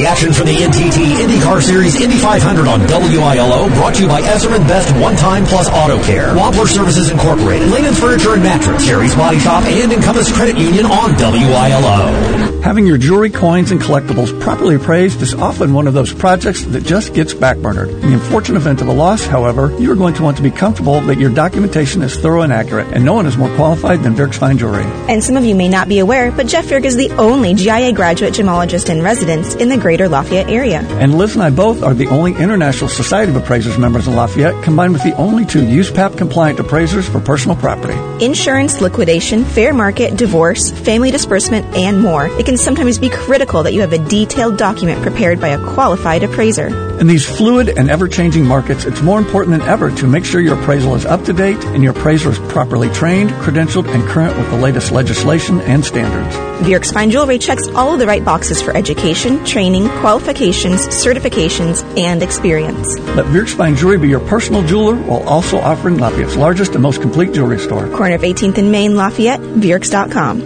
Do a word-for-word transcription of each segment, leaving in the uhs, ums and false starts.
The action from the N T T IndyCar Series Indy five hundred on W I L O, brought to you by Ezerman Best One Time Plus Auto Care, Wampler Services Incorporated, Lehman Furniture and Mattress, Jerry's Body Shop, and Encompass Credit Union on W I L O. Having your jewelry, coins, and collectibles properly appraised is often one of those projects that just gets backburnered. In the unfortunate event of a loss, however, you are going to want to be comfortable that your documentation is thorough and accurate, and no one is more qualified than Virks Fine Jewelry. And some of you may not be aware, but Jeff Virk is the only G I A graduate gemologist in residence in the greater Lafayette area. And Liz and I both are the only International Society of Appraisers members in Lafayette, combined with the only two U S P A P-compliant appraisers for personal property. Insurance, liquidation, fair market, divorce, family disbursement, and more. It can sometimes be critical that you have a detailed document prepared by a qualified appraiser. In these fluid and ever-changing markets, it's more important than ever to make sure your appraisal is up to date and your appraiser is properly trained, credentialed, and current with the latest legislation and standards. Virks Fine Jewelry checks all of the right boxes for education, training, qualifications, certifications, and experience. Let Virks Fine Jewelry be your personal jeweler while also offering Lafayette's largest and most complete jewelry store. Corner of eighteenth and Main, Lafayette, Virks dot com.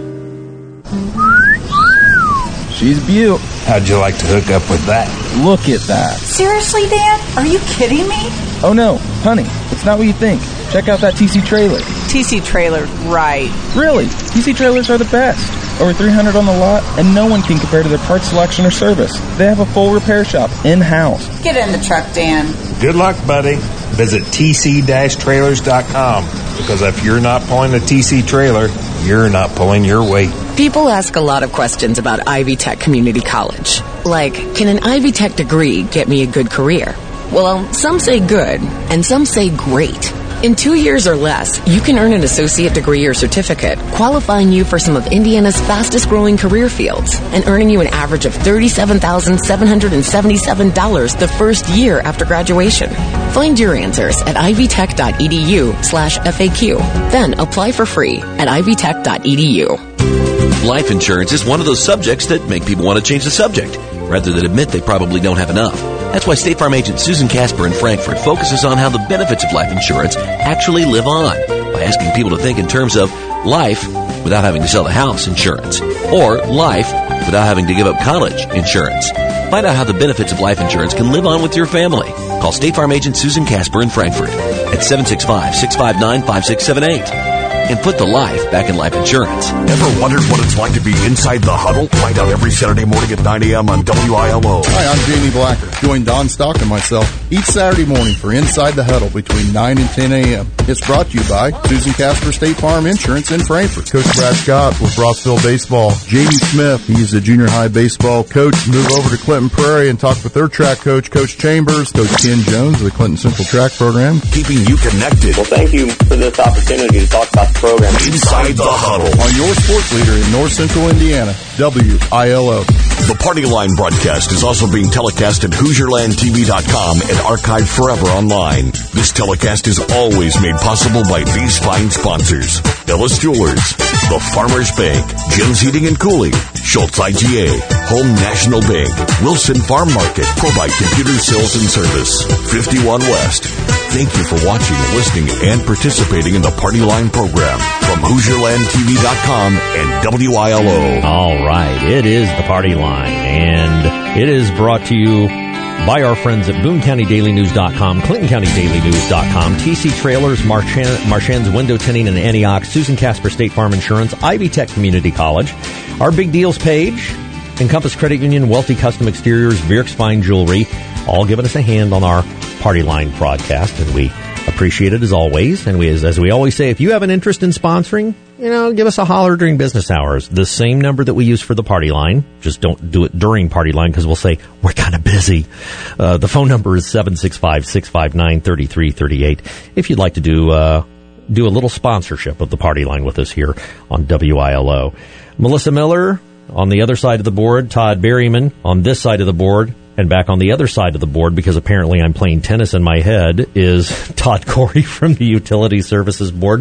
She's beaut. How'd you like to hook up with that? Look at that. Seriously, Dad? Are you kidding me? Oh, no. Honey, it's not what you think. Check out that T C trailer. T C trailer, right. Really? T C trailers are the best. Over three hundred on the lot, and no one can compare to their parts selection or service. They have a full repair shop in-house. Get in the truck, Dan. Good luck, buddy. Visit T C trailers dot com, because if you're not pulling a T C trailer, you're not pulling your weight. People ask a lot of questions about Ivy Tech Community College. Like, can an Ivy Tech degree get me a good career? Well, some say good, and some say great. In two years or less, you can earn an associate degree or certificate, qualifying you for some of Indiana's fastest-growing career fields, and earning you an average of thirty-seven thousand seven hundred seventy-seven dollars the first year after graduation. Find your answers at ivytech.edu slash FAQ. Then apply for free at ivytech.edu. Life insurance is one of those subjects that make people want to change the subject, rather than admit they probably don't have enough. That's why State Farm agent Susan Casper in Frankfort focuses on how the benefits of life insurance actually live on, by asking people to think in terms of life without having to sell the house insurance, or life without having to give up college insurance. Find out how the benefits of life insurance can live on with your family. Call State Farm agent Susan Casper in Frankfort at seven six five, six five nine, five six seven eight. And put the life back in life insurance. Ever wondered what it's like to be inside the huddle? Find out every Saturday morning at nine a.m. on W I L O. Hi, I'm Jamie Blacker. Join Don Stock and myself each Saturday morning for Inside the Huddle between nine and ten a.m. It's brought to you by Susan Casper State Farm Insurance in Frankfort. Coach Brad Scott with Rossville Baseball. Jamie Smith, he's the junior high baseball coach. Move over to Clinton Prairie and talk with their track coach, Coach Chambers. Coach Ken Jones of the Clinton Central Track Program. Keeping you connected. Well, thank you for this opportunity to talk about the program. Inside the Huddle. On your sports leader in North Central Indiana, W I L O. The Party Line broadcast is also being telecast at Hoosier Land T V dot com and archived forever online. This telecast is always made possible by these fine sponsors: Ellis Jewelers, The Farmers Bank, Jim's Heating and Cooling, Schultz I G A, Home National Bank, Wilson Farm Market, Provide Computer Sales and Service, fifty-one West. Thank you for watching, listening, and participating in the Party Line program from Hoosier Land T V dot com and W I L O. All right, it is the Party Line, and it is brought to you by our friends at Boone County Daily News dot com, Clinton County Daily News dot com, T C Trailers, Marchand, Marchand's Window Tinting and Antioch, Susan Casper State Farm Insurance, Ivy Tech Community College, our Big Deals page, Encompass Credit Union, Welty Custom Exteriors, Virks Fine Jewelry, all giving us a hand on our Party Line broadcast, and we appreciate it as always. And we, as, as we always say, if you have an interest in sponsoring, you know, give us a holler during business hours. The same number that we use for the Party Line. Just don't do it during Party Line because we'll say we're kind of busy. Uh, the phone number is seven six five, six five nine, three three three eight. If you'd like to do uh, do a little sponsorship of the Party Line with us here on W I L O. Melissa Miller on the other side of the board, Todd Berryman on this side of the board, and back on the other side of the board, because apparently I'm playing tennis in my head, is Todd Corey from the Utility Services Board.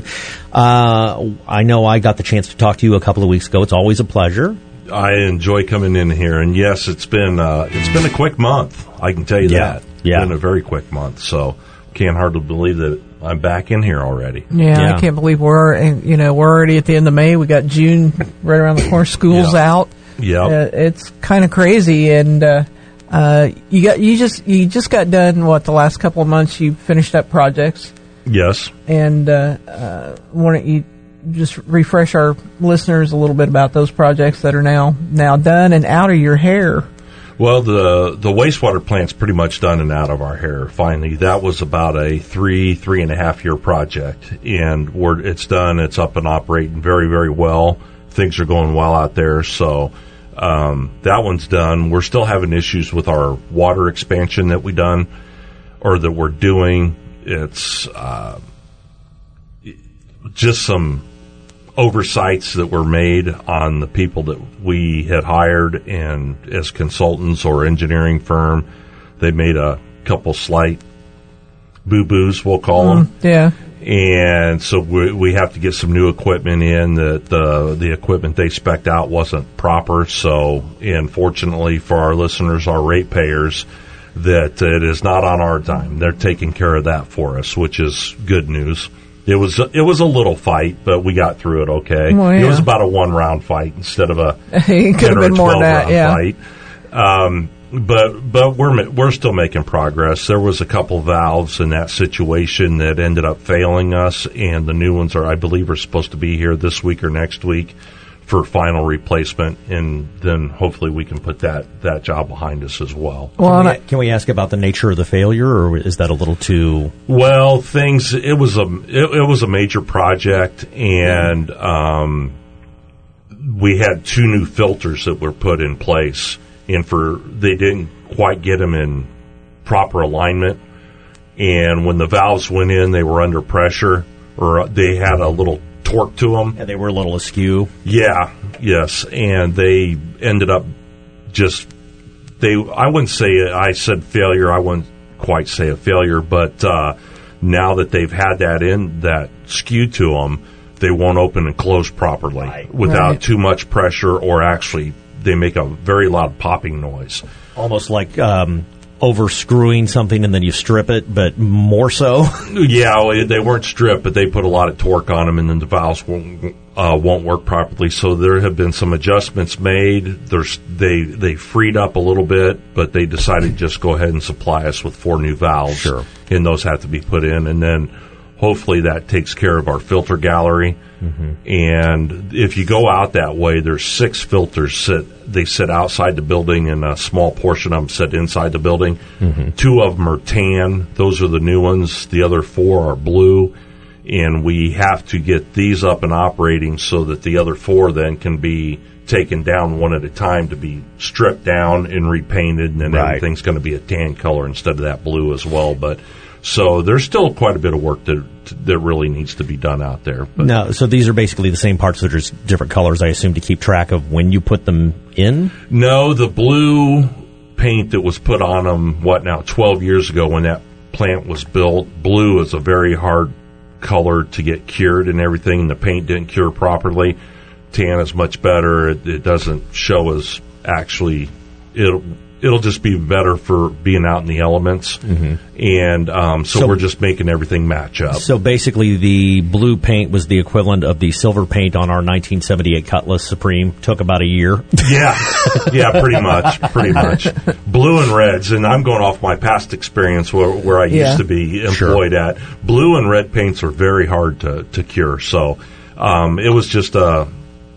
Uh, I know I got the chance to talk to you a couple of weeks ago. It's always a pleasure. I enjoy coming in here, and yes, it's been uh, it's been a quick month. I can tell you yeah. that. It's yeah. been a very quick month, so can't hardly believe that I'm back in here already. Yeah, yeah. I can't believe we're you know we're already at the end of May. We got June right around the corner. School's yeah. out. Yeah, uh, it's kind of crazy, and uh, Uh, you got you just you just got done what the last couple of months you finished up projects. Yes. And uh, uh, why don't you just refresh our listeners a little bit about those projects that are now now done and out of your hair? Well, the the wastewater plant's pretty much done and out of our hair. Finally, that was about a three three and a half year project, and we're, it's done. It's up and operating very very well. Things are going well out there, so um, that one's done. We're still having issues with our water expansion that we done or that we're doing. It's uh, just some oversights that were made on the people that we had hired and as consultants or engineering firm. They made a couple slight boo-boos, we'll call Mm, them. yeah. And so we, we have to get some new equipment in. That the the equipment they spec'd out wasn't proper. So, unfortunately for our listeners, our ratepayers, that it is not on our dime. They're taking care of that for us, which is good news. It was it was a little fight, but we got through it okay. Well, yeah. It was about a one round fight instead of a It could ten have or been more twelve than that, round yeah. fight. Um, but but we're we're still making progress. There was a couple valves in that situation that ended up failing us, and the new ones are, I believe, are supposed to be here this week or next week for final replacement, and then hopefully we can put that, that job behind us as well. Well, can, we, can we ask about the nature of the failure, or is that a little too? Well, things it was a it, it was a major project, and um, we had two new filters that were put in place, and for they didn't quite get them in proper alignment, and when the valves went in, they were under pressure, or they had a little torque to them. Yeah, they were a little askew. Yeah, yes, and they ended up just they. I wouldn't say I said failure. I wouldn't quite say a failure, but uh, now that they've had that in that skew to them, they won't open and close properly right. without right. too much pressure, or actually they make a very loud popping noise, almost like. Um over screwing something and then you strip it, but more so. Yeah, they weren't stripped, but they put a lot of torque on them, and then the valves won't uh, won't work properly. So there have been some adjustments made. There's they they freed up a little bit, but they decided to just go ahead and supply us with four new valves. Sure. And those have to be put in, and then hopefully that takes care of our filter gallery. Mm-hmm. And if you go out that way, there's six filters sit. They sit outside the building, and a small portion of them sit inside the building. Mm-hmm. Two of them are tan; those are the new ones. The other four are blue, and we have to get these up and operating so that the other four then can be taken down one at a time to be stripped down and repainted, and then right. everything's going to be a tan color instead of that blue as well. But so there's still quite a bit of work that that really needs to be done out there. But no, so these are basically the same parts that are just different colors, I assume, to keep track of when you put them in? No, the blue paint that was put on them, what now, twelve years ago when that plant was built, blue is a very hard color to get cured and everything, and the paint didn't cure properly. Tan is much better. It, it doesn't show as actually, it'll, it'll just be better for being out in the elements. Mm-hmm. And um, so, so we're just making everything match up. So basically the blue paint was the equivalent of the silver paint on our nineteen seventy-eight Cutlass Supreme. Took about a year. Yeah, yeah, pretty much, pretty much. Blue and reds, and I'm going off my past experience where, where I yeah. used to be employed sure. at. Blue and red paints are very hard to, to cure. So um, it was just a...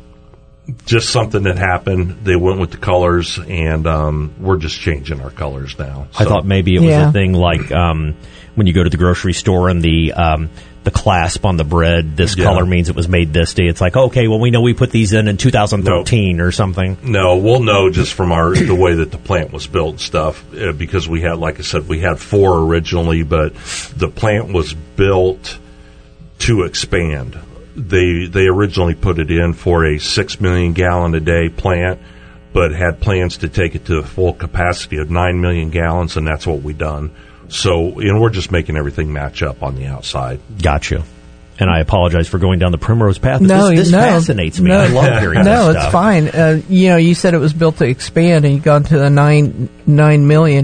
Just something that happened. They went with the colors, and um, we're just changing our colors now. So. I thought maybe it was yeah. a thing like um, when you go to the grocery store and the um, the clasp on the bread, this yeah. color means it was made this day. It's like, okay, well, we know we put these in in two thousand thirteen no. or something. No, we'll know just from our the way that the plant was built and stuff, uh, because we had, like I said, we had four originally, but the plant was built to expand. They they originally put it in for a six million gallon a day plant, but had plans to take it to a full capacity of nine million gallons, and that's what we done. So, you know, we're just making everything match up on the outside. Gotcha. And I apologize for going down the primrose path. No, this this no, fascinates me. No, I love hearing no, this it's stuff. fine. Uh, you know, you said it was built to expand, and you got to the nine nine million.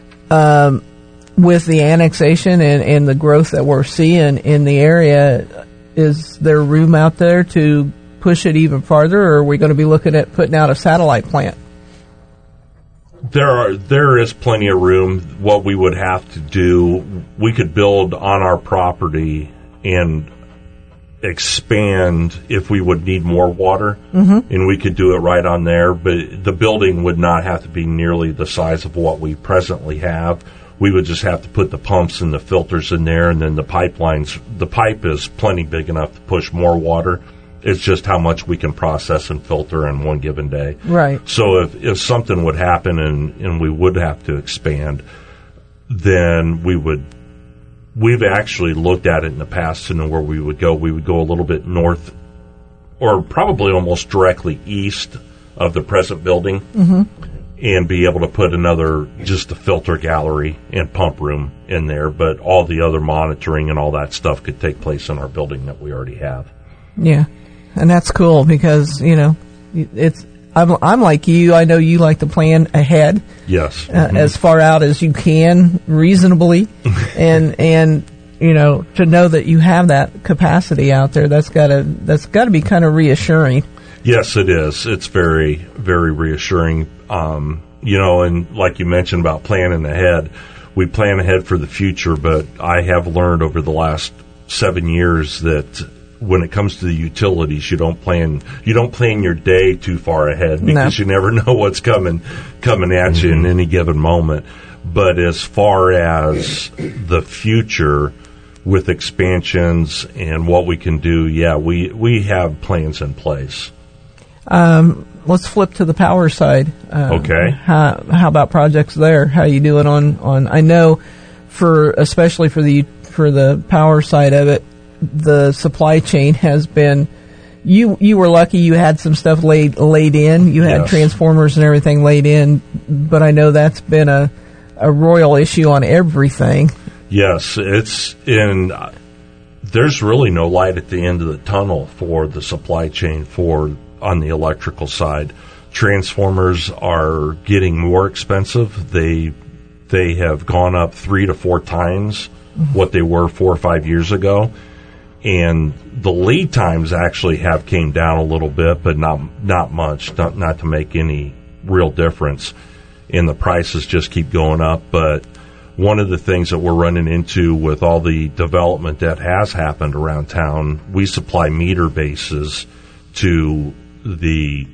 Um, with the annexation and, and the growth that we're seeing in the area, is there room out there to push it even farther, or are we going to be looking at putting out a satellite plant? There are there is plenty of room. What we would have to do, we could build on our property and expand if we would need more water, mm-hmm. and we could do it right on there. But the building would not have to be nearly the size of what we presently have. We would just have to put the pumps and the filters in there, and then the pipelines. The pipe is plenty big enough to push more water. It's just how much we can process and filter in one given day. Right. So if, if something would happen and, and we would have to expand, then we would, we've actually looked at it in the past to know where we would go. We would go a little bit north or probably almost directly east of the present building, mm-hmm. and be able to put another, just a filter gallery and pump room in there. But all the other monitoring and all that stuff could take place in our building that we already have. Yeah. And that's cool because, you know, it's, I'm, I'm like you. I know you like to plan ahead. Yes. Uh, mm-hmm. As far out as you can reasonably. and, and, you know, to know that you have that capacity out there, that's gotta, that's gotta be kind of reassuring. Yes, it is. It's very, very reassuring. Um, you know, and like you mentioned about planning ahead, we plan ahead for the future, but I have learned over the last seven years that when it comes to the utilities, you don't plan you don't plan your day too far ahead because no. you never know what's coming coming at mm-hmm. you in any given moment. But as far as the future with expansions and what we can do, yeah, we, we have plans in place. Um, let's flip to the power side. Uh, okay. How, how about projects there? How you doing on, on? I know for especially for the for the power side of it, the supply chain has been. You you were lucky you had some stuff laid laid in. You had yes. transformers and everything laid in, but I know that's been a a royal issue on everything. Yes, it's in. Uh, there's really no light at the end of the tunnel for the supply chain for on the electrical side. Transformers are getting more expensive. They they have gone up three to four times mm-hmm. what they were four or five years ago. And the lead times actually have came down a little bit, but not not much, not, not to make any real difference. And the prices just keep going up. But one of the things that we're running into with all the development that has happened around town, we supply meter bases to the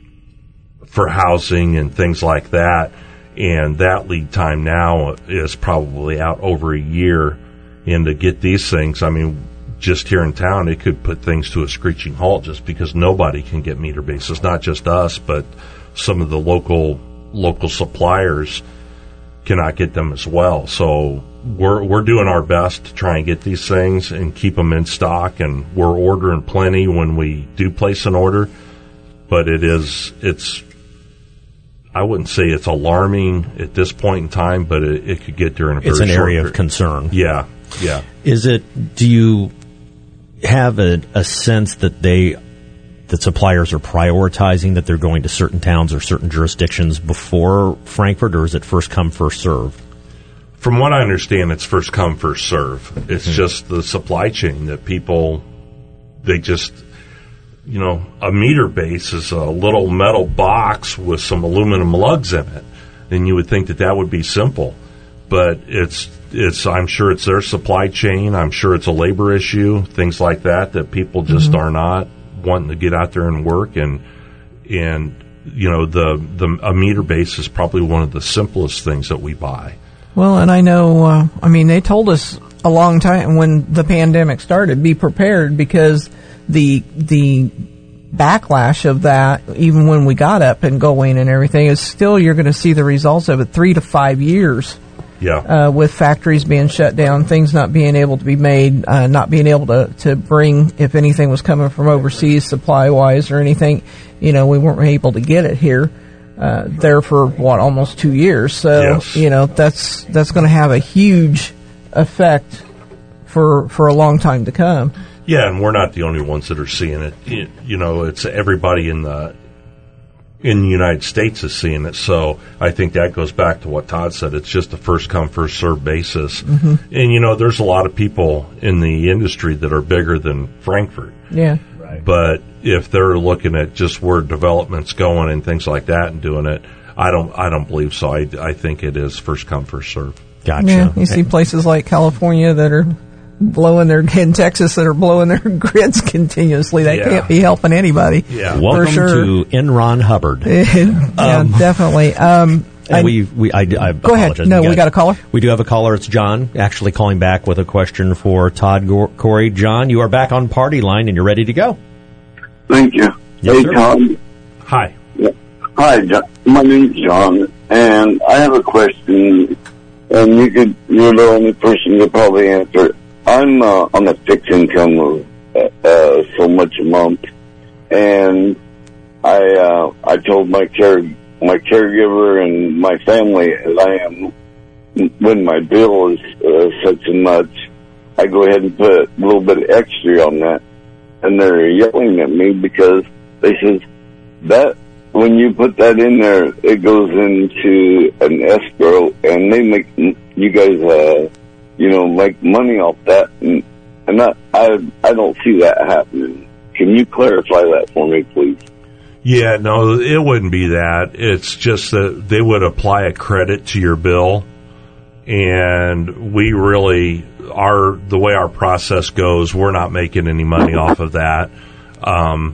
for housing and things like that. And that lead time now is probably out over a year. And to get these things, I mean, just here in town, it could put things to a screeching halt just because nobody can get meter bases, not just us, but some of the local local suppliers cannot get them as well. So we're we're doing our best to try and get these things and keep them in stock, and we're ordering plenty when we do place an order. But it is it's I wouldn't say it's alarming at this point in time, but it, it could get there in a very It's an short area period. of concern. Yeah, yeah. Is it? Do you have a, a sense that they, that suppliers are prioritizing that they're going to certain towns or certain jurisdictions before Frankfort, or is it first come, first serve? From what I understand, it's first come, first serve. It's mm-hmm. just the supply chain that people, they just, you know, a meter base is a little metal box with some aluminum lugs in it, and you would think that that would be simple, but it's It's. I'm sure it's their supply chain. I'm sure it's a labor issue, things like that, that people just mm-hmm. are not wanting to get out there and work. And and you know, the the a meter base is probably one of the simplest things that we buy. Well, and I know. Uh, I mean, they told us a long time when the pandemic started, be prepared because the the backlash of that, even when we got up and going and everything, is still you're going to see the results of it three to five years. Yeah. Uh, with factories being shut down, things not being able to be made, uh, not being able to, to bring, if anything was coming from overseas supply-wise or anything, you know, we weren't able to get it here, uh, there for, what, almost two years. So, yes. you know, that's, that's going to have a huge effect for, for a long time to come. Yeah, and we're not the only ones that are seeing it. You, you know, it's everybody in the, in the United States is seeing it. So I think that goes back to what Todd said. It's just a first come, first served basis. Mm-hmm. And, you know, there's a lot of people in the industry that are bigger than Frankfort. Yeah. Right. But if they're looking at just where development's going and things like that and doing it, I don't I don't believe so. I, I think it is first come, first serve. Gotcha. Yeah, you see places like California that are blowing their, in Texas that are blowing their grids continuously. That Yeah. can't be helping anybody. Yeah. Welcome for sure. to Enron Hubbard. yeah, Um, definitely. Um, And I- we, we, I, I Go ahead. apologize. No, we got a caller? We do have a caller. It's John, actually calling back with a question for Todd Go- Corey. John, you are back on Party Line, and you're ready to go. Thank you. Yes, hey, sir. Tom. Hi. Hi, John. My name's John, and I have a question, and you could, you're the only person to probably answer it. I'm uh, on a fixed income of uh, uh, so much a month, and I uh, I told my care my caregiver and my family that I am, when my bill is uh, such and much, I go ahead and put a little bit of extra on that, and they're yelling at me because they says that when you put that in there, it goes into an escrow, and they make you guys, uh, you know, make money off that, and, and I, I, I don't see that happening. Can you clarify that for me, please? Yeah, no, it wouldn't be that. It's just that they would apply a credit to your bill, and we really our the way our process goes, we're not making any money off of that. Um,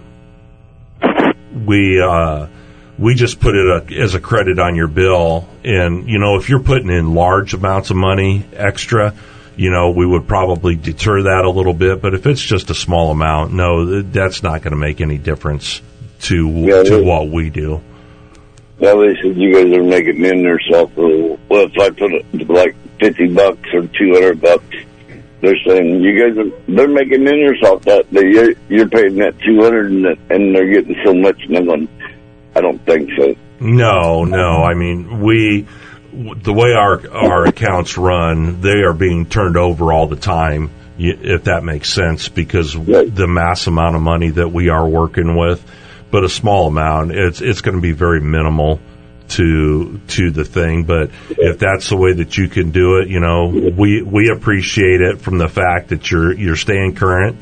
we uh, we just put it a, as a credit on your bill, and you know, if you're putting in large amounts of money extra, you know, we would probably deter that a little bit. But if it's just a small amount, no, that's not going to make any difference to Yeah, to they- what we do. Yeah, they said you guys are making in yourself. Well, if I put it like fifty bucks or two hundred bucks, they're saying you guys are they're making in yourself that that you're, you're paying that two hundred and, and they're getting so much. And I'm going, I don't think so. No, no. I mean, we the way our our accounts run, they are being turned over all the time, y- if that makes sense, because the mass amount of money that we are working with. But a small amount, it's it's going to be very minimal to to the thing. But if that's the way that you can do it, you know, we we appreciate it from the fact that you're you're staying current,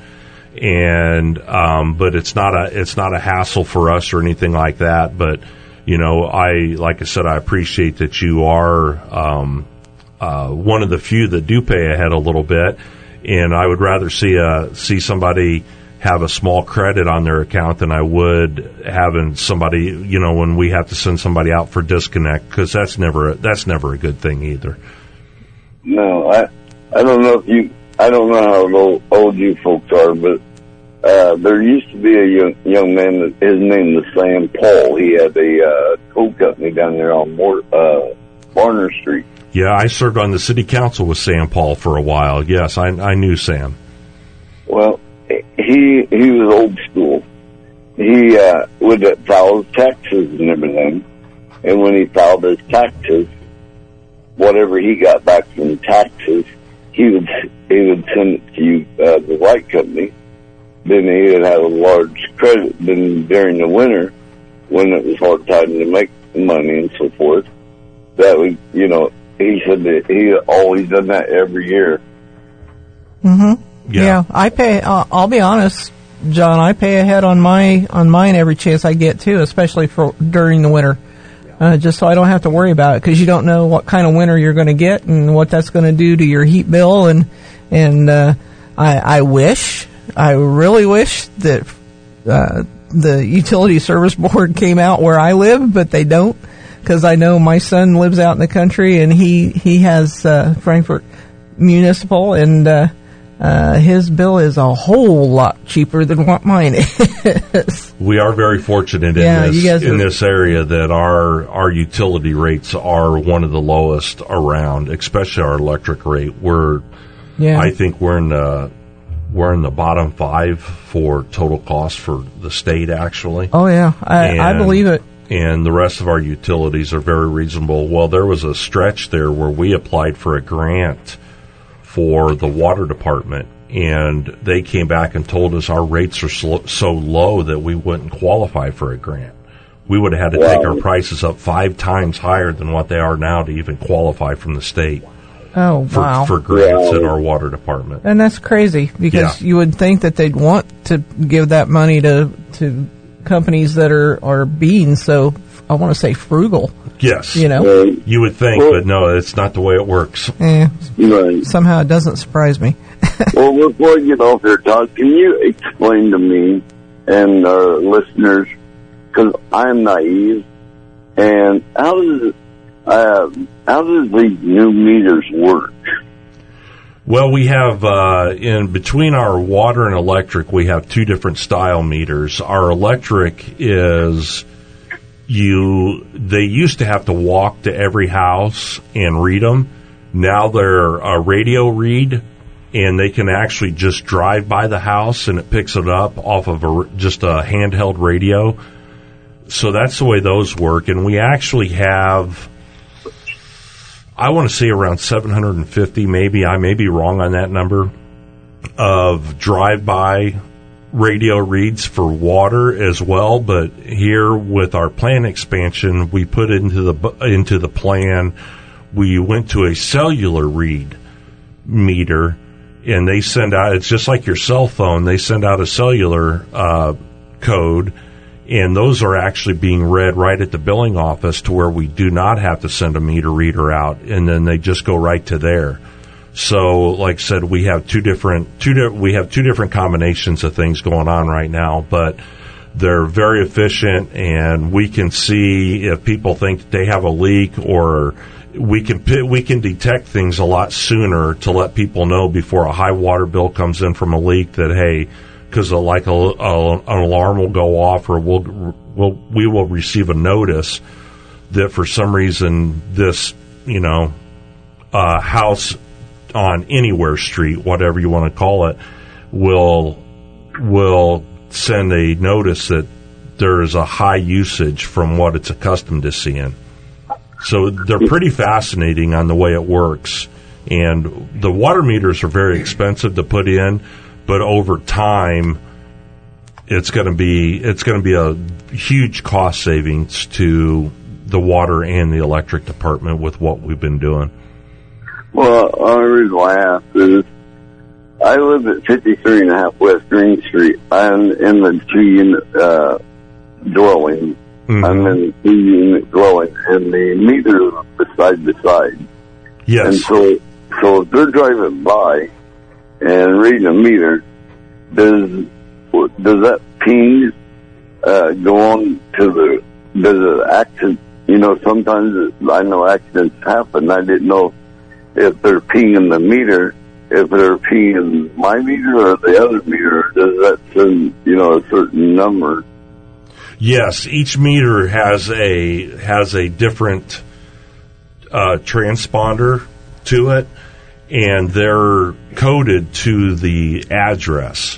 and um, but it's not a it's not a hassle for us or anything like that. But you know, I like I said, I appreciate that you are um, uh, one of the few that do pay ahead a little bit, and I would rather see a see somebody have a small credit on their account than I would having somebody, you know, when we have to send somebody out for disconnect, because that's never that's never a good thing either. No, I I don't know if you I don't know how old, old you folks are, but uh, there used to be a young, young man that his name was Sam Paul. He had a uh, coal company down there on Mor- uh, Barner Street. Yeah, I served on the city council with Sam Paul for a while. Yes, I, I knew Sam. Well, he he was old school. He uh, would file his taxes and everything, and when he filed his taxes, whatever he got back from taxes, he would he would send it to you, uh, the light company. Then he would have a large credit. Then during the winter, when it was hard time to make money and so forth, that would, you know, he said that he had always done that every year. Mm-hmm. Yeah. Yeah, I pay. Uh, I'll be honest, John. I pay ahead on my on mine every chance I get too, especially for during the winter, uh, just so I don't have to worry about it, because you don't know what kind of winter you're going to get and what that's going to do to your heat bill. And and uh, I, I wish, I really wish that uh, the Utility Service Board came out where I live, but they don't, because I know my son lives out in the country and he he has uh, Frankfort Municipal, and uh, uh, his bill is a whole lot cheaper than what mine is. We are very fortunate in Yeah, this you guys in are- this area that our our utility rates are one of the lowest around, especially our electric rate. We're Yeah. I think we're in the we're in the bottom five for total cost for the state, actually. Oh yeah, I, I And- believe it. And the rest of our utilities are very reasonable. Well, there was a stretch there where we applied for a grant for the water department, and they came back and told us our rates are so, so low that we wouldn't qualify for a grant. We would have had to Wow. take our prices up five times higher than what they are now to even qualify from the state Oh for, wow, for grants in our water department. and that's crazy, because Yeah. you would think that they'd want to give that money to to companies that are are being so, I want to say, frugal. Yes. You know? Right. You would think, Well- but no, it's not the way it works. Eh, Right. somehow it doesn't surprise me. Well, before you get off here, Todd, can you explain to me and our listeners, because I'm naive, and how does uh, how does these new meters work? Well, we have, uh, in between our water and electric, we have two different style meters. Our electric is, you, they used to have to walk to every house and read them. Now they're a radio read, and they can actually just drive by the house and it picks it up off of a, just a handheld radio. So that's the way those work. And we actually have, I want to say around seven hundred fifty, maybe, I may be wrong on that number, of drive-by radio reads for water as well. But here with our plan expansion, we put into the into the plan, we went to a cellular read meter, and they send out, it's just like your cell phone, they send out a cellular uh, code, and those are actually being read right at the billing office to where we do not have to send a meter reader out, and then they just go right to there. So, like I said, we have two different two di- we have two different combinations of things going on right now, but they're very efficient, and we can see if people think that they have a leak, or we can pi- we can detect things a lot sooner to let people know before a high water bill comes in from a leak that, hey, because like a, a, an alarm will go off, or we'll, we'll we will receive a notice that for some reason this, you know, uh, house on Anywhere Street, whatever you want to call it, will will send a notice that there is a high usage from what it's accustomed to seeing. So they're pretty fascinating on the way it works. And the water meters are very expensive to put in, but over time, it's going to be it's going to be a huge cost savings to the water and the electric department with what we've been doing. Well, the only reason why I asked is I live at fifty-three and a half West Green Street. I'm in the two-unit uh, dwelling. Mm-hmm. I'm in the two-unit dwelling, and the meter is side to side. Yes. And so, so if they're driving by and reading a meter, does does that ping uh, go on to the, does it accident, you know, sometimes it, I know accidents happen. I didn't know if they're pinging the meter, if they're pinging my meter or the other meter, does that send, you know, a certain number? Yes, each meter has a has a different uh, transponder to it, and they're coded to the address.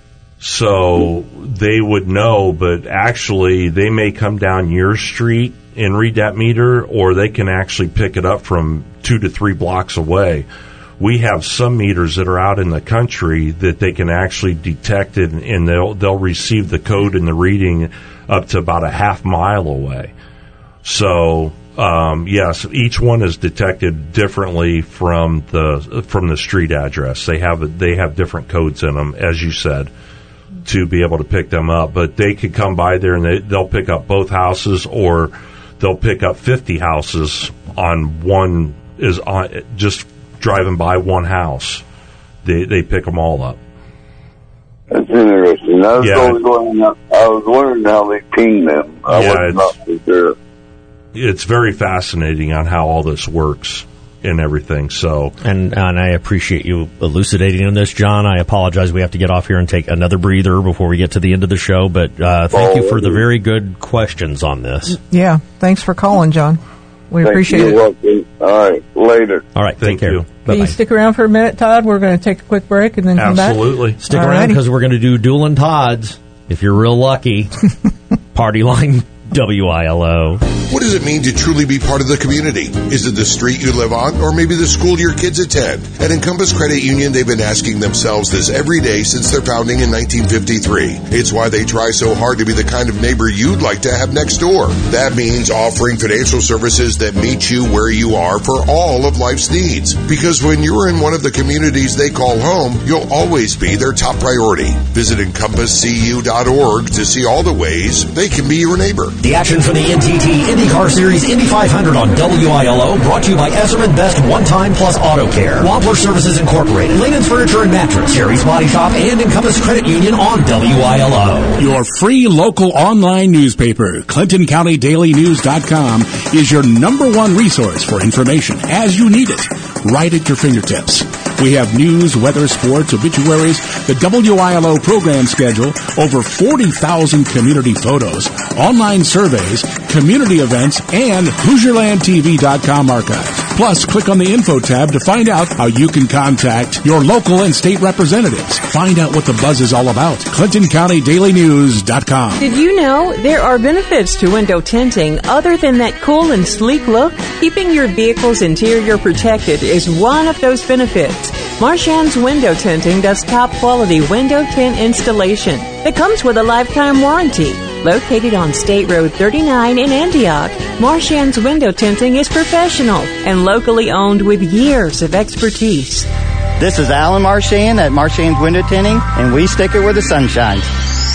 So they would know, but actually they may come down your street and read that meter, or they can actually pick it up from two to three blocks away. We have some meters that are out in the country that they can actually detect it, and they'll they'll receive the code and the reading up to about a half mile away. So um, yes, each one is detected differently from the from the street address. They have they have different codes in them, as you said, to be able to pick them up. But they could come by there and they, they'll pick up both houses, or they'll pick up fifty houses on one is on just driving by one house. They they pick them all up. That's interesting. I was, Yeah. always wondering, I was wondering how they ping them. I Yeah, was not for sure. It's very fascinating on how all this works and everything. So, and and I appreciate you elucidating on this, John. I apologize. We have to get off here and take another breather before we get to the end of the show. But uh, thank you for the very good questions on this. Yeah, thanks for calling, John. We Thank appreciate you. it. Welcome. All right, later. All right, Thank take care. you. Can Bye-bye. you stick around for a minute, Todd? We're going to take a quick break and then come back. absolutely. Stick around because we're going to do Dueling Todds. If you're real lucky, Party Line W I L O. What does it mean to truly be part of the community? Is it the street you live on, or maybe the school your kids attend? At Encompass Credit Union, they've been asking themselves this every day since their founding in nineteen fifty-three. It's why they try so hard to be the kind of neighbor you'd like to have next door. That means offering financial services that meet you where you are for all of life's needs. Because when you're in one of the communities they call home, you'll always be their top priority. Visit encompass c u dot org to see all the ways they can be your neighbor. The action from the N T T IndyCar Series Indy five hundred on W I L O, brought to you by Esserman Best One Time Plus Auto Care, Wampler Services Incorporated, Lanen's Furniture and Mattress, Jerry's Body Shop, and Encompass Credit Union on W I L O. Your free local online newspaper, Clinton County Daily News dot com, is your number one resource for information as you need it, right at your fingertips. We have news, weather, sports, obituaries, the W I L O program schedule, over forty thousand community photos, online surveys, community events, and Hoosier Land T V dot com archives. Plus, click on the info tab to find out how you can contact your local and state representatives. Find out what the buzz is all about. Clinton County Daily News dot com. Did you know there are benefits to window tinting other than that cool and sleek look? Keeping your vehicle's interior protected is one of those benefits. Marchand's Window Tinting does top-quality window tint installation that comes with a lifetime warranty. Located on State Road thirty-nine in Antioch, Marchand's Window Tinting is professional and locally owned with years of expertise. This is Alan Marchand at Marchand's Window Tinting, and we stick it where the sun shines.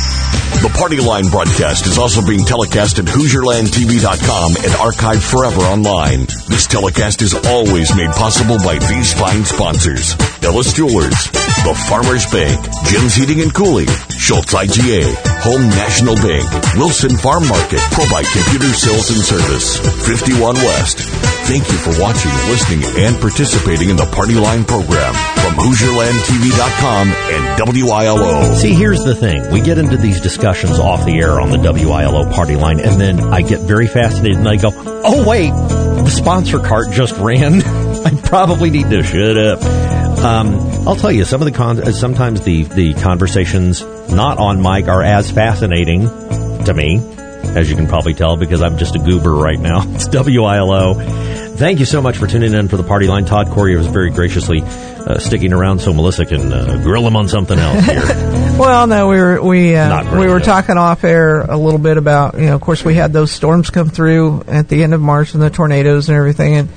The Party Line broadcast is also being telecast at Hoosier Land T V dot com and archived forever online. This telecast is always made possible by these fine sponsors: Ellis Jewelers, The Farmers Bank, Jim's Heating and Cooling, Schultz I G A, Home National Bank, Wilson Farm Market, ProBite Computer Sales and Service, fifty-one West. Thank you for watching, listening, and participating in the Party Line program from Hoosier Land T V dot com and W I L O. See, here's the thing. We get into these discussions off the air on the W I L O Party Line, and then I get very fascinated, and I go, oh, wait, the sponsor cart just ran. I probably need to shut up. Um, I'll tell you, some of the con- sometimes the, the conversations not on mic are as fascinating to me, as you can probably tell, because I'm just a goober right now. It's W I L O. Thank you so much for tuning in for the Party Line. Todd Corey was very graciously uh, sticking around so Melissa can uh, grill him on something else here. Well, no, we were we uh, we were yet. talking off air a little bit about, you know, of course we had those storms come through at the end of March and the tornadoes and everything, and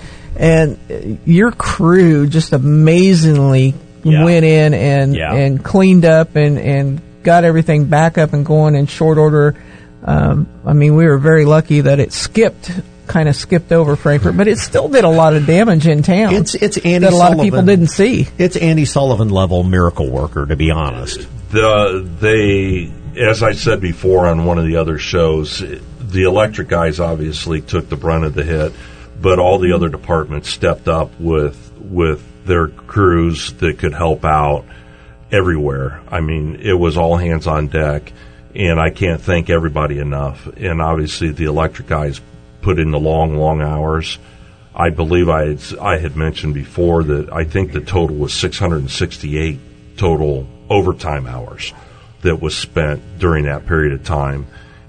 and your crew just amazingly Yeah. went in and Yeah. and cleaned up and and got everything back up and going in short order. Um, I mean, we were very lucky that it skipped. Kind of skipped over Frankfort, but it still did a lot of damage in town. It's it's Andy that a lot Sullivan. of people didn't see. It's Andy Sullivan level miracle worker, to be honest. The they, as I said before on one of the other shows, the electric guys obviously took the brunt of the hit, but all the other departments stepped up with with their crews that could help out everywhere. I mean, it was all hands on deck, and I can't thank everybody enough. And obviously, the electric guys put in the long, long hours. I believe I had, I had mentioned before that I think the total was six hundred sixty-eight total overtime hours that was spent during that period of time.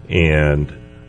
And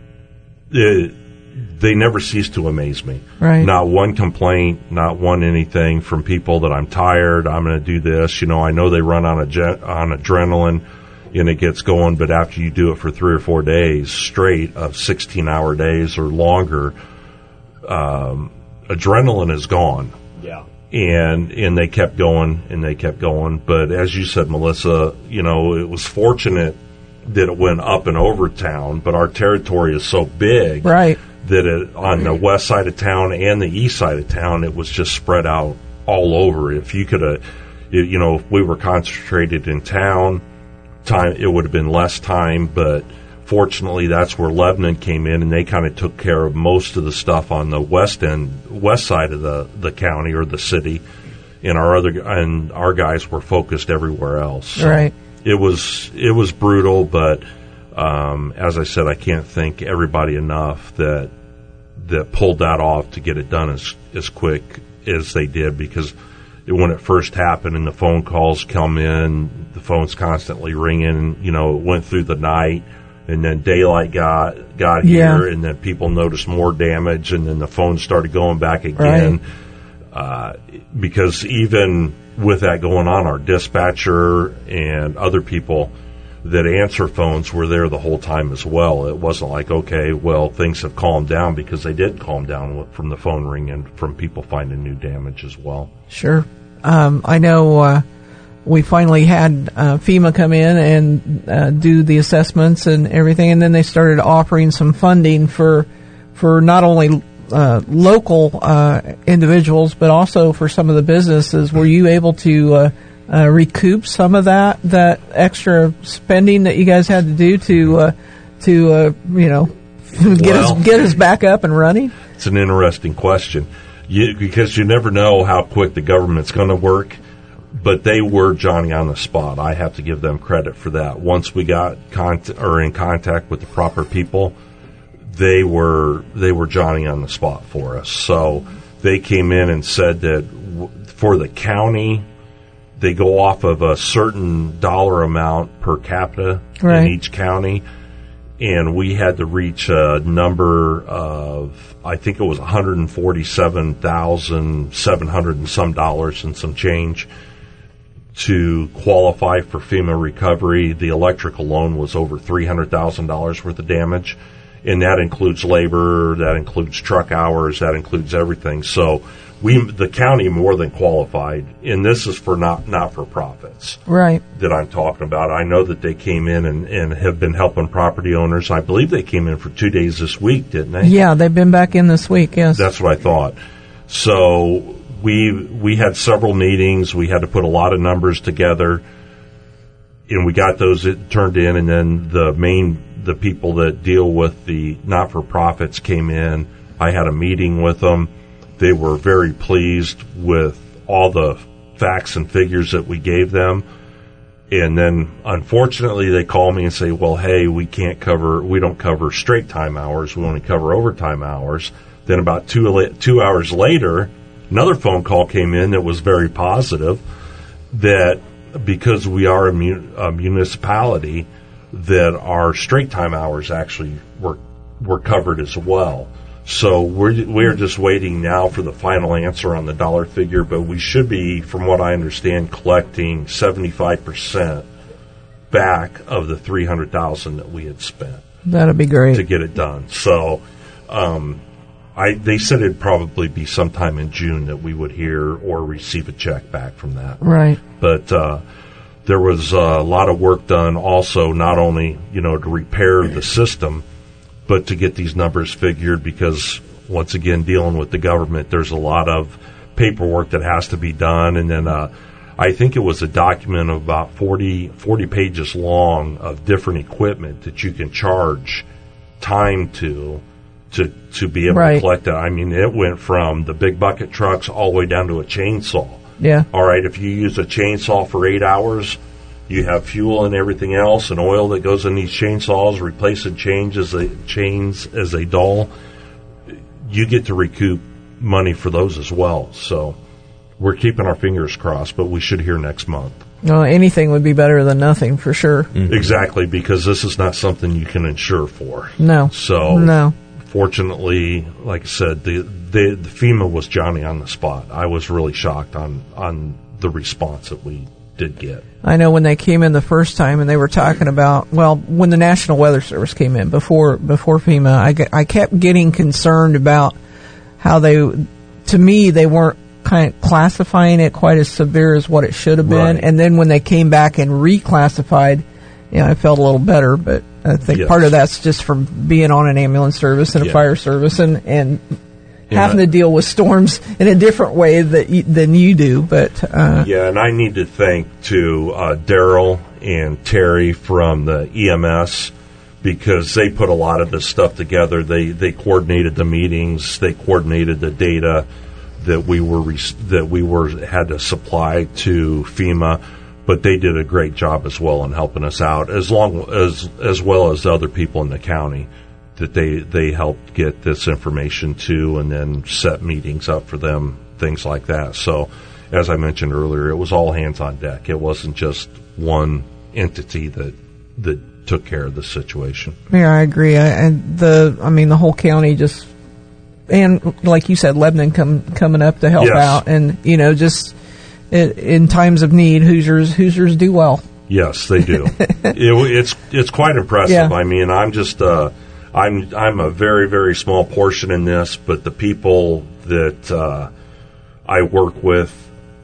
it, they never ceased to amaze me. Right. Not one complaint, not one anything from people that I'm tired, I'm going to do this. You know, I know they run on, a, on adrenaline, and it gets going, but after you do it for three or four days straight of sixteen-hour days or longer, um, adrenaline is gone. Yeah. And and they kept going, and they kept going. But as you said, Melissa, you know, it was fortunate that it went up and over town, but our territory is so big Right. that it, on the west side of town and the east side of town, it was just spread out all over. If you could have, you know, if we were concentrated in town, time it would have been less time, but fortunately that's where Lebanon came in, and they kind of took care of most of the stuff on the west end, west side of the, the county or the city, and our other and our guys were focused everywhere else. So Right. It was it was brutal, but um, as I said, I can't thank everybody enough that that pulled that off to get it done as as quick as they did, because when it first happened and the phone calls come in, the phone's constantly ringing, you know, it went through the night, and then daylight got got Yeah. here, and then people noticed more damage, and then the phone started going back again. Right. Uh, because even with that going on, our dispatcher and other people that answer phones were there the whole time as well. It wasn't like, okay, well, things have calmed down, because they did calm down from the phone ringing, from people finding new damage as well. Sure. Um, I know uh, we finally had uh, FEMA come in and uh, do the assessments and everything, and then they started offering some funding for for not only uh, local uh, individuals but also for some of the businesses. Were you able to uh, uh, recoup some of that that extra spending that you guys had to do to uh, to uh, you know get Well, us get us back up and running? It's an interesting question, you, because you never know how quick the government's going to work. But they were Johnny on the spot. I have to give them credit for that. Once we got cont- or in contact with the proper people, they were they were Johnny on the spot for us. So they came in and said that w- for the county, they go off of a certain dollar amount per capita Right. in each county, and we had to reach a number of, I think it was one hundred forty-seven thousand seven hundred and some dollars and some change to qualify for FEMA recovery. The electric alone was over three hundred thousand dollars worth of damage, and that includes labor, that includes truck hours, that includes everything. So we, the county, more than qualified, and this is for not not for profits, Right. that I'm talking about. I know that they came in and, and have been helping property owners. I believe they came in for two days this week, didn't they? Yeah, they've been back in this week. Yes. That's what I thought. So we we had several meetings. We had to put a lot of numbers together, and we got those turned in. And then the main the people that deal with the not for profits came in. I had a meeting with them. They were very pleased with all the facts and figures that we gave them. And then, unfortunately, they call me and say, well, hey, we can't cover, we don't cover straight time hours. We only cover overtime hours. Then about two, two hours later, another phone call came in that was very positive, that because we are a, mun- a municipality, that our straight time hours actually were were covered as well. So we're we're just waiting now for the final answer on the dollar figure, but we should be, from what I understand, collecting seventy-five percent back of the three hundred thousand dollars that we had spent. That'd be great to get it done. So um, I they said it'd probably be sometime in June that we would hear or receive a check back from that. Right. But uh, there was a lot of work done also, not only, you know, to repair the system, but to get these numbers figured, because once again, dealing with the government, there's a lot of paperwork that has to be done. And then uh, I think it was a document of about forty, forty pages long of different equipment that you can charge time to to to be able Right. to collect that. I mean, it went from the big bucket trucks all the way down to a chainsaw. Yeah. All right, if you use a chainsaw for eight hours, you have fuel and everything else and oil that goes in these chainsaws, replacing chains as they, chains as they dull. You get to recoup money for those as well. So we're keeping our fingers crossed, but we should hear next month. No, anything would be better than nothing for sure. Exactly, because this is not something you can insure for. No. So No. fortunately, like I said, the, the the FEMA was Johnny on the spot. I was really shocked on on the response that we did get. I know when they came in the first time and they were talking about, well, when the National Weather Service came in before before FEMA, I, ge- I kept getting concerned about how they, to me, they weren't kind of classifying it quite as severe as what it should have been. Right. And then when they came back and reclassified, you know, I felt a little better. But I think Yes. part of that's just from being on an ambulance service and a Yeah. fire service and, and Yeah. having to deal with storms in a different way that you, than you do. But uh, Yeah, and I need to thank to uh, Daryl and Terry from the E M S, because they put a lot of this stuff together. They they coordinated the meetings, they coordinated the data that we were re- that we were had to supply to FEMA, but they did a great job as well in helping us out, as long as as well as the other people in the county that they they helped get this information to, and then set meetings up for them, things like that. So, as I mentioned earlier, it was all hands on deck. It wasn't just one entity that that took care of the situation. yeah, I agree. I, and the, I mean, the whole county just, and like you said, Lebanon come, coming up to help Yes. out, and you know, just in, in times of need, Hoosiers Hoosiers do well. Yes, they do. it, it's it's quite impressive. Yeah. I mean, I'm just uh, I'm I'm a very very small portion in this, but the people that uh, I work with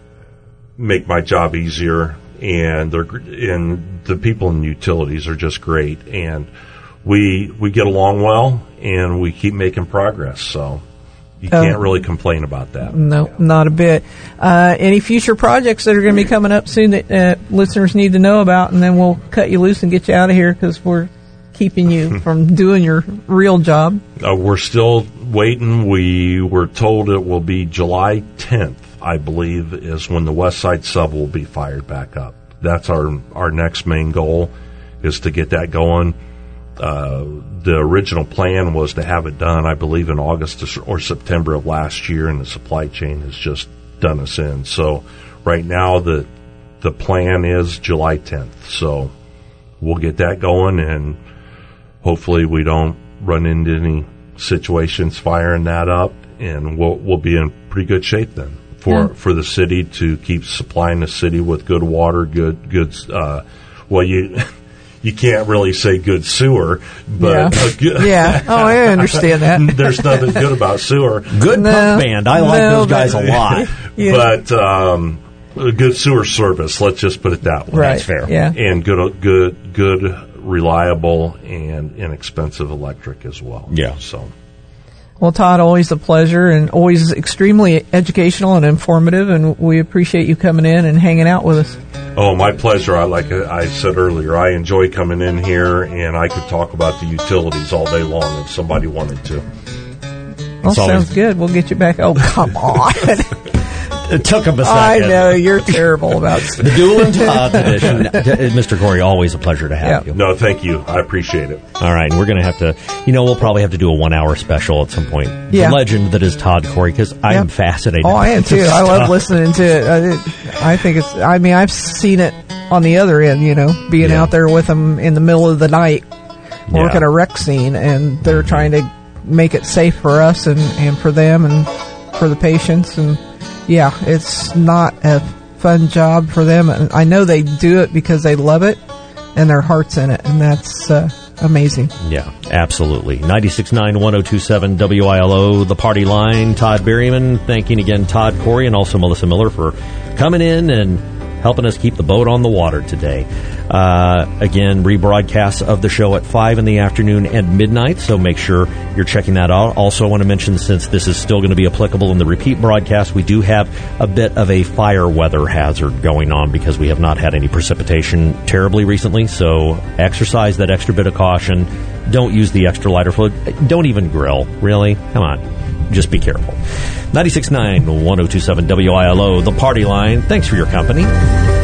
make my job easier, and they're gr- and the people in utilities are just great. And we we get along well, and we keep making progress. So you Oh. can't really complain about that. No, not a bit. Uh, any future projects that are going to be coming up soon that uh, listeners need to know about, and then we'll cut you loose and get you out of here because we're keeping you from doing your real job. Uh, we're still waiting. We were told it will be July tenth, I believe, is when the West Side Sub will be fired back up. That's our our next main goal, is to get that going. Uh, the original plan was to have it done, I believe, in August or September of last year, and the supply chain has just done us in. So right now the the plan is July tenth. So we'll get that going, and hopefully we don't run into any situations firing that up, and we'll we'll be in pretty good shape then for Yeah. for the city to keep supplying the city with good water, good good. Uh, well, you you can't really say good sewer, but Yeah. a good, Yeah. Oh, I understand that. There's nothing good about sewer. Good No, punk band. I like no, those guys but- a lot. Yeah. But um, a good sewer service. Let's just put it that way. Right. That's fair. Yeah. And good, good, good, reliable, and inexpensive electric as well. Yeah. So. Well, Todd, always a pleasure and always extremely educational and informative, and we appreciate you coming in and hanging out with us. Oh, my pleasure. I like I said earlier, I enjoy coming in here, and I could talk about the utilities all day long if somebody wanted to. Well, sounds always- good. We'll get you back. Oh, come on. It took him a I second. know, you're terrible about stuff. The Duel and Todd edition. Uh, Mister Corey, always a pleasure to have you. No, thank you. I appreciate it. All right, and we're going to have to, you know, we'll probably have to do a one-hour special at some point. Yeah. The legend that is Todd Corey, because I am Yeah. fascinated. Oh, I am with too. this I love stuff. listening to it. I, I think it's, I mean, I've seen it on the other end, you know, being Yeah. out there with them in the middle of the night, working Yeah. a wreck scene, and they're trying to make it safe for us and, and for them and for the patients. And yeah, it's not a fun job for them. And I know they do it because they love it and their heart's in it. And that's uh, amazing. Yeah, absolutely. ninety-six point nine, one oh two seven W I L O, The Party Line. Todd Berryman, thanking again Todd Corey and also Melissa Miller for coming in and helping us keep the boat on the water today. Uh, again, rebroadcasts of the show at five in the afternoon and midnight, so make sure you're checking that out. Also, I want to mention, since this is still going to be applicable in the repeat broadcast, we do have a bit of a fire weather hazard going on because we have not had any precipitation terribly recently, so exercise that extra bit of caution. Don't use the extra lighter fluid. Don't even grill. Really? Come on. Just be careful. ninety-six point nine, one oh two seven W I L O, The Party Line. Thanks for your company.